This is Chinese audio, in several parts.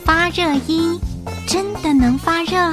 发热衣真的能发热？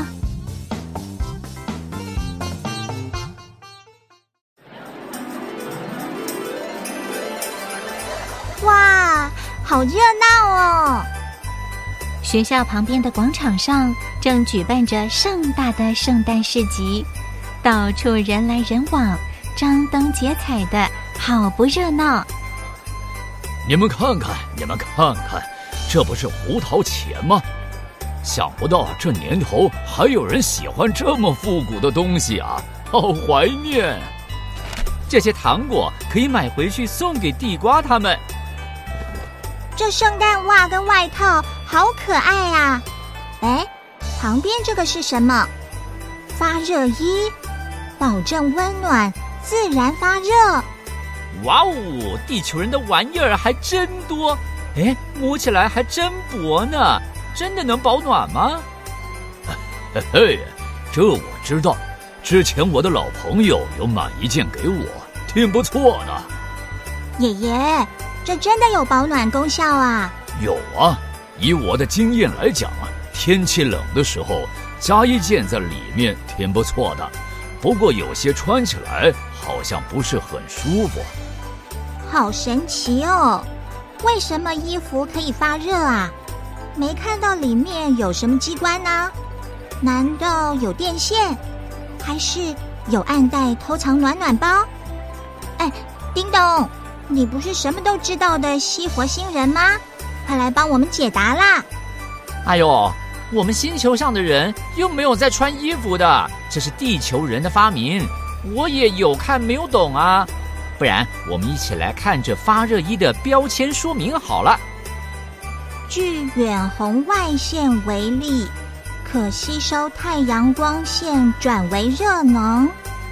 哇，好热闹哦！ 学校旁边的广场上正举办着盛大的圣诞市集，到处人来人往，张灯结彩的，好不热闹。 你们看看，这不是胡桃钳吗？想不到这年头还有人喜欢这么复古的东西啊，好怀念。 这些糖果可以买回去送给地瓜他们。 这圣诞袜跟外套好可爱啊！哎，旁边这个是什么？发热衣，保证温暖，自然发热。 哇哦，地球人的玩意儿还真多，哎，摸起来还真薄呢，真的能保暖吗？ 嘿嘿，这我知道，之前我的老朋友有买一件给我，挺不错的。 爷爷，这真的有保暖功效啊？ 有啊，以我的经验来讲啊，天气冷的时候加一件在里面挺不错的，不过有些穿起来好像不是很舒服。 好神奇哦，为什么衣服可以发热啊？没看到里面有什么机关呢？难道有电线？还是有暗袋偷藏暖暖包？哎，叮咚，你不是什么都知道的西佛星人吗？快来帮我们解答啦！ 哎呦，我们星球上的人又没有在穿衣服的，这是地球人的发明，我也有看没有懂啊。不然我们一起来看这发热衣的标签说明好了。 具远红外线为例，可吸收太阳光线转为热能。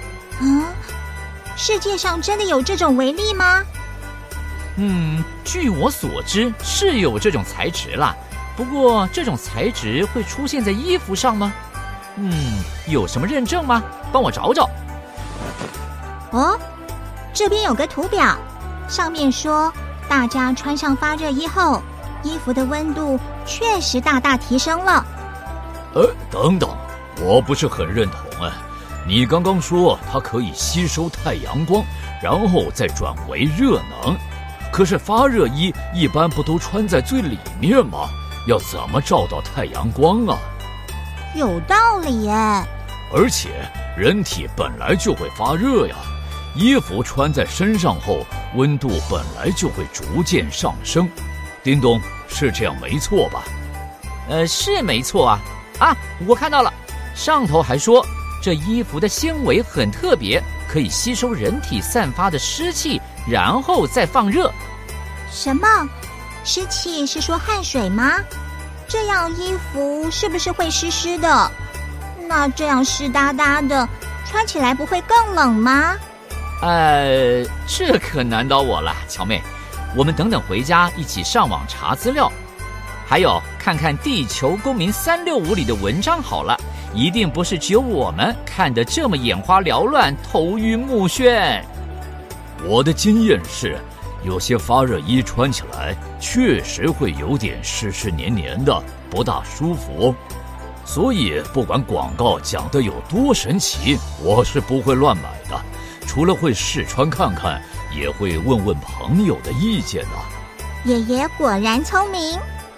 世界上真的有这种微粒吗？ 据我所知是有这种材质啦，不过这种材质会出现在衣服上吗？有什么认证吗？帮我找找。 哦，这边有个图表，上面说大家穿上发热衣后，衣服的温度确实大大提升了。 等等，我不是很认同啊。你刚刚说它可以吸收太阳光，然后再转为热能。可是发热衣一般不都穿在最里面吗？要怎么照到太阳光啊？ 有道理耶。 而且人体本来就会发热呀，衣服穿在身上后，温度本来就会逐渐上升。叮咚，是这样没错吧？ 是没错啊。我看到了，上头还说这衣服的纤维很特别，可以吸收人体散发的湿气，然后再放热。 什么？湿气是说汗水吗？这样衣服是不是会湿湿的？那这样湿哒哒的，穿起来不会更冷吗？ 这可难倒我了，乔妹。我们等等回家一起上网查资料，还有看看地球公民365里的文章好了，一定不是只有我们看得这么眼花缭乱、头晕目眩。 我的经验是，有些发热衣穿起来确实会有点湿湿黏黏的，不大舒服。所以不管广告讲得有多神奇，我是不会乱买的。除了会试穿看看，也会问问朋友的意见呢。 爷爷果然聪明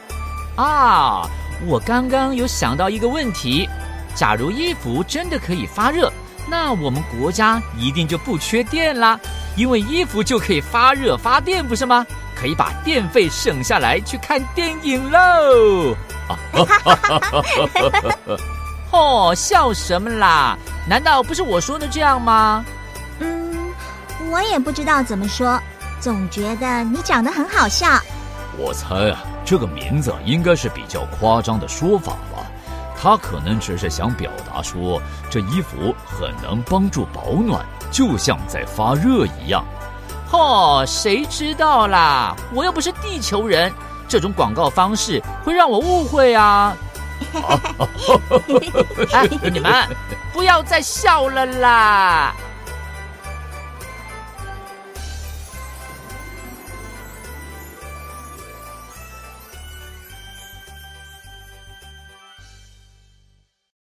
我刚刚有想到一个问题，假如衣服真的可以发热，那我们国家一定就不缺电啦，因为衣服就可以发热发电，不是吗？可以把电费省下来去看电影喽。笑什么啦？难道不是我说的这样吗？ 我也不知道怎么说，总觉得你讲得很好笑。 我猜这个名字应该是比较夸张的说法吧。他可能只是想表达说，这衣服很能帮助保暖，就像在发热一样。 谁知道啦？我又不是地球人，这种广告方式会让我误会啊。你们不要再笑了啦！